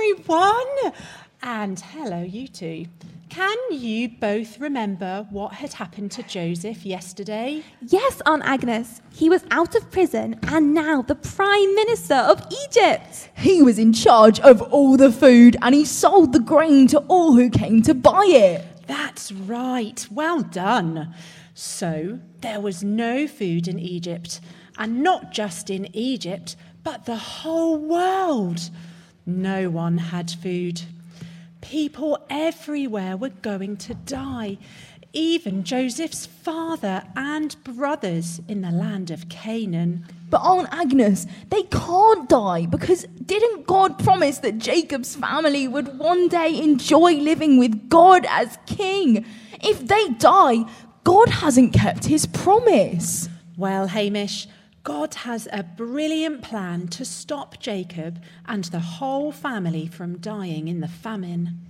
everyone! And hello, you two. Can you both remember what had happened to Joseph yesterday? Yes, Aunt Agnes. He was out of prison and now the Prime Minister of Egypt. He was in charge of all the food and he sold the grain to all who came to buy it. That's right. Well done. So there was no food in Egypt, and not just in Egypt, but the whole world. No one had food. People everywhere were going to die, even Joseph's father and brothers in the land of Canaan. But Aunt Agnes, they can't die because didn't God promise that Jacob's family would one day enjoy living with God as king? If they die, God hasn't kept his promise. Well, Hamish, God has a brilliant plan to stop Jacob and the whole family from dying in the famine.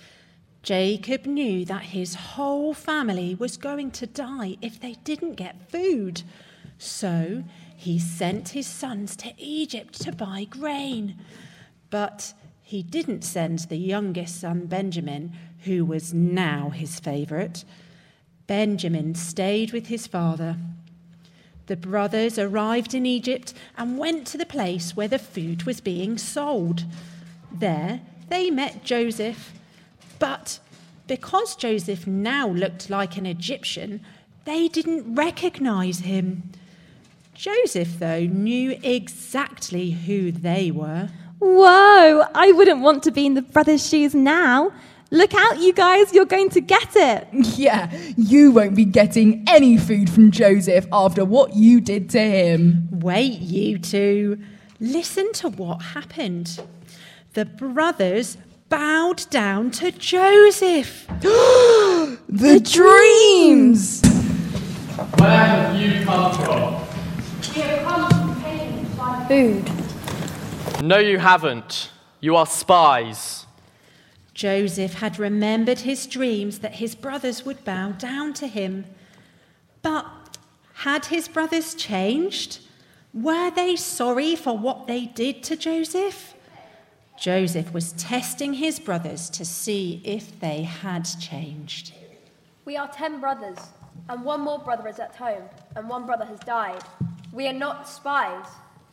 Jacob knew that his whole family was going to die if they didn't get food. So he sent his sons to Egypt to buy grain. But he didn't send the youngest son, Benjamin, who was now his favourite. Benjamin stayed with his father. The brothers arrived in Egypt and went to the place where the food was being sold. There they met Joseph, but because Joseph now looked like an Egyptian, they didn't recognise him. Joseph, though, knew exactly who they were. Whoa, I wouldn't want to be in the brothers' shoes now. Look out, you guys, you're going to get it. Yeah, you won't be getting any food from Joseph after what you did to him. Wait, you two. Listen to what happened. The brothers bowed down to Joseph. The dreams! Where have you come from? We have come from Canaan to buy food. No, you haven't. You are spies. Joseph had remembered his dreams that his brothers would bow down to him. But had his brothers changed? Were they sorry for what they did to Joseph? Joseph was testing his brothers to see if they had changed. We are 10 brothers, and one more brother is at home, and one brother has died. We are not spies.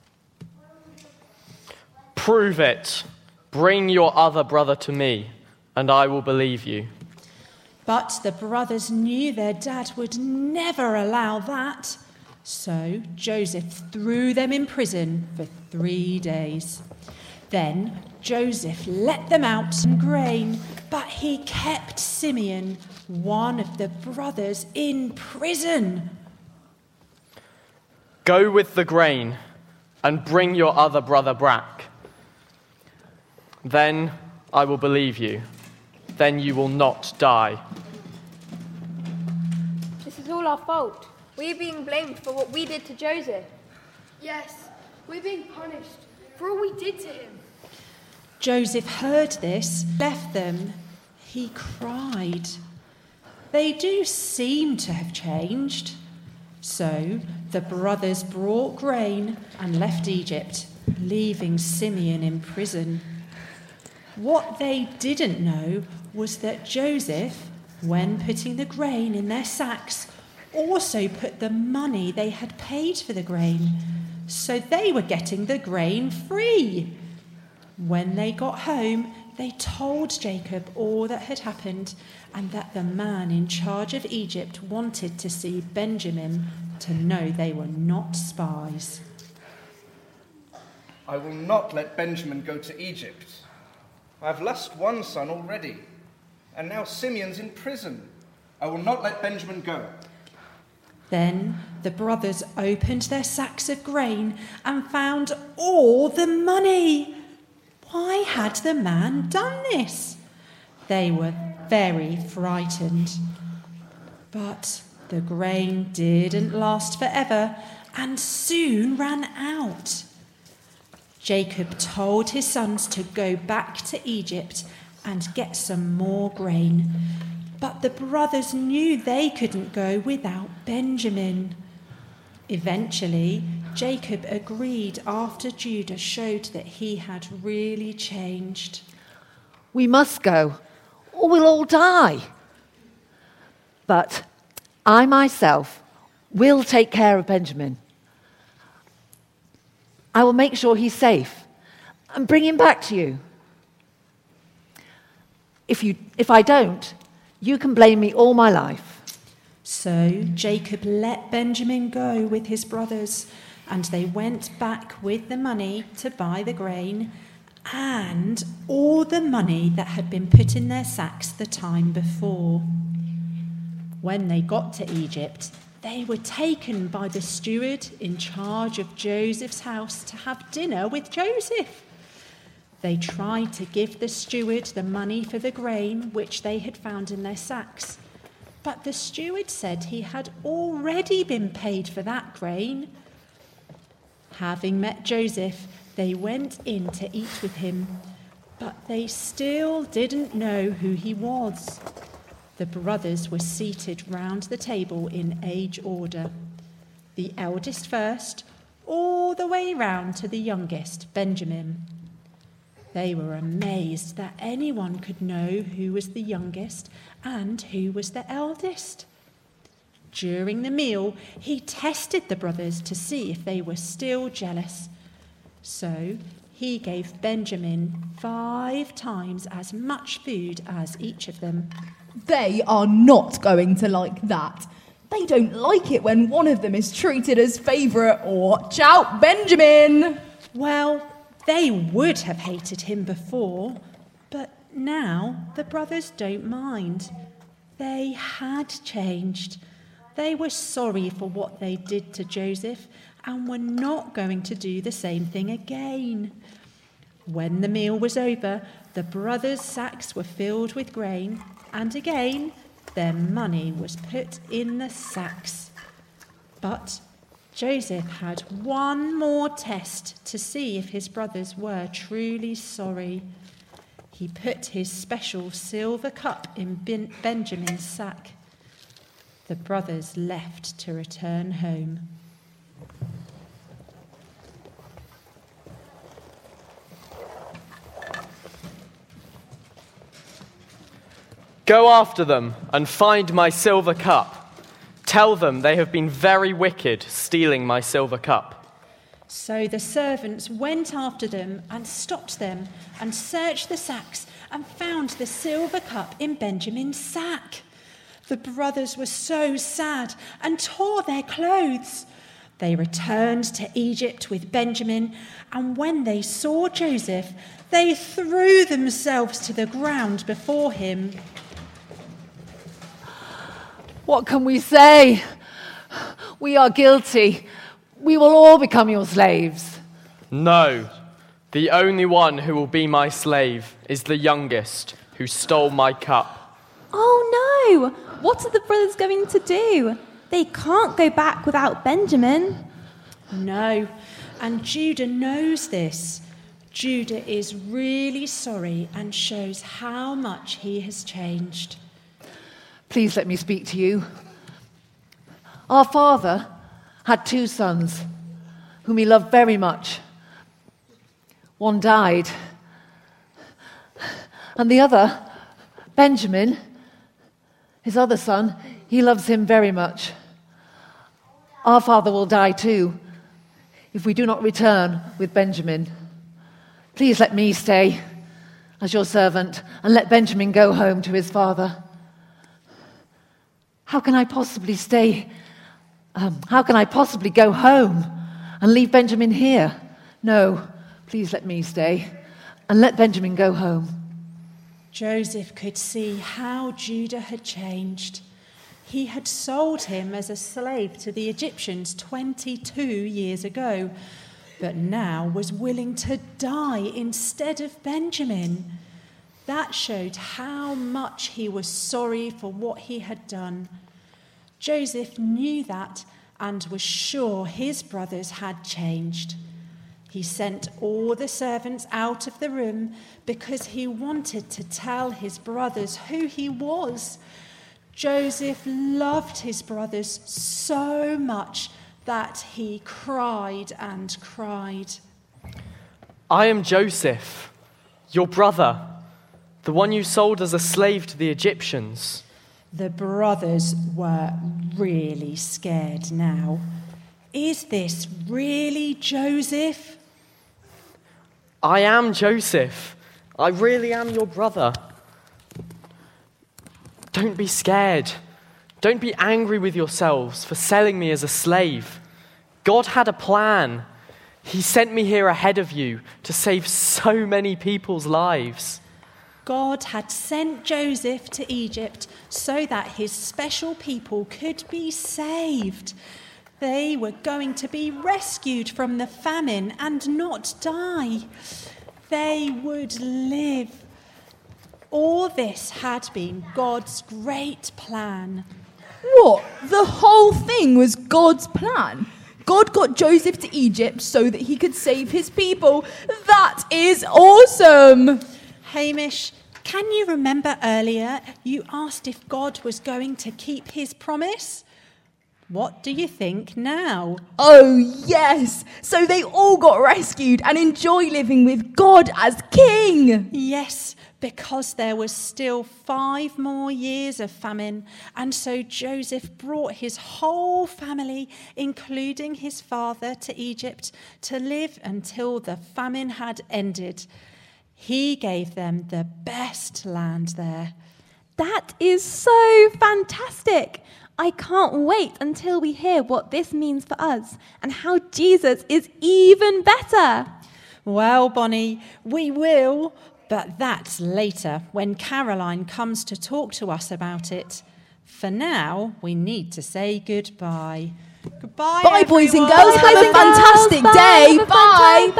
Prove it. Bring your other brother to me, and I will believe you. But the brothers knew their dad would never allow that. So Joseph threw them in prison for 3 days. Then Joseph let them out some grain, but he kept Simeon, one of the brothers, in prison. Go with the grain and bring your other brother back. Then I will believe you. Then you will not die. This is all our fault. We are being blamed for what we did to Joseph. Yes, we're being punished for all we did to him. Joseph heard this, left them. He cried. They do seem to have changed. So the brothers brought grain and left Egypt, leaving Simeon in prison. What they didn't know was that Joseph, when putting the grain in their sacks, also put the money they had paid for the grain, so they were getting the grain free. When they got home, they told Jacob all that had happened and that the man in charge of Egypt wanted to see Benjamin to know they were not spies. I will not let Benjamin go to Egypt. I have lost one son already, and now Simeon's in prison. I will not let Benjamin go. Then the brothers opened their sacks of grain and found all the money. Why had the man done this? They were very frightened. But the grain didn't last forever and soon ran out. Jacob told his sons to go back to Egypt and get some more grain. But the brothers knew they couldn't go without Benjamin. Eventually, Jacob agreed after Judah showed that he had really changed. We must go, or we'll all die. But I myself will take care of Benjamin. I will make sure he's safe and bring him back to you. If I don't, you can blame me all my life." So Jacob let Benjamin go with his brothers, and they went back with the money to buy the grain and all the money that had been put in their sacks the time before. When they got to Egypt, they were taken by the steward in charge of Joseph's house to have dinner with Joseph. They tried to give the steward the money for the grain which they had found in their sacks, but the steward said he had already been paid for that grain. Having met Joseph, they went in to eat with him, but they still didn't know who he was. The brothers were seated round the table in age order, the eldest first, all the way round to the youngest, Benjamin. They were amazed that anyone could know who was the youngest and who was the eldest. During the meal, he tested the brothers to see if they were still jealous. So he gave Benjamin 5 times as much food as each of them. They are not going to like that. They don't like it when one of them is treated as favourite. Watch out, Benjamin! Well, they would have hated him before, but now the brothers don't mind. They had changed. They were sorry for what they did to Joseph and were not going to do the same thing again. When the meal was over, the brothers' sacks were filled with grain, and again their money was put in the sacks. But Joseph had one more test to see if his brothers were truly sorry. He put his special silver cup in Benjamin's sack. The brothers left to return home. Go after them and find my silver cup. Tell them they have been very wicked, stealing my silver cup. So the servants went after them and stopped them and searched the sacks and found the silver cup in Benjamin's sack. The brothers were so sad and tore their clothes. They returned to Egypt with Benjamin, and when they saw Joseph, they threw themselves to the ground before him. What can we say? We are guilty. We will all become your slaves. No, the only one who will be my slave is the youngest who stole my cup. Oh no! What are the brothers going to do? They can't go back without Benjamin. No, and Judah knows this. Judah is really sorry and shows how much he has changed. Please let me speak to you. Our father had 2 sons whom he loved very much. One died, and the other, Benjamin, his other son, he loves him very much. Our father will die too if we do not return with Benjamin. Please let me stay as your servant and let Benjamin go home to his father. How can I possibly stay? How can I possibly go home and leave Benjamin here? No, please let me stay and let Benjamin go home. Joseph could see how Judah had changed. He had sold him as a slave to the Egyptians 22 years ago, but now was willing to die instead of Benjamin. That showed how much he was sorry for what he had done. Joseph knew that and was sure his brothers had changed. He sent all the servants out of the room because he wanted to tell his brothers who he was. Joseph loved his brothers so much that he cried and cried. I am Joseph, your brother, the one you sold as a slave to the Egyptians. The brothers were really scared now. Is this really Joseph? I am Joseph. I really am your brother. Don't be scared. Don't be angry with yourselves for selling me as a slave. God had a plan. He sent me here ahead of you to save so many people's lives. God had sent Joseph to Egypt so that his special people could be saved. They were going to be rescued from the famine and not die. They would live. All this had been God's great plan. What? The whole thing was God's plan? God got Joseph to Egypt so that he could save his people. That is awesome! Hamish, can you remember earlier you asked if God was going to keep his promise? What do you think now? Oh, yes! So they all got rescued and enjoy living with God as king! Yes, because there was still 5 more years of famine, and so Joseph brought his whole family, including his father, to Egypt to live until the famine had ended. He gave them the best land there. That is so fantastic. I can't wait until we hear what this means for us and how Jesus is even better. Well, Bonnie, we will, but that's later when Caroline comes to talk to us about it. For now, we need to say goodbye. Goodbye, Bye, boys and everyone. girls. Have a fantastic day. Bye.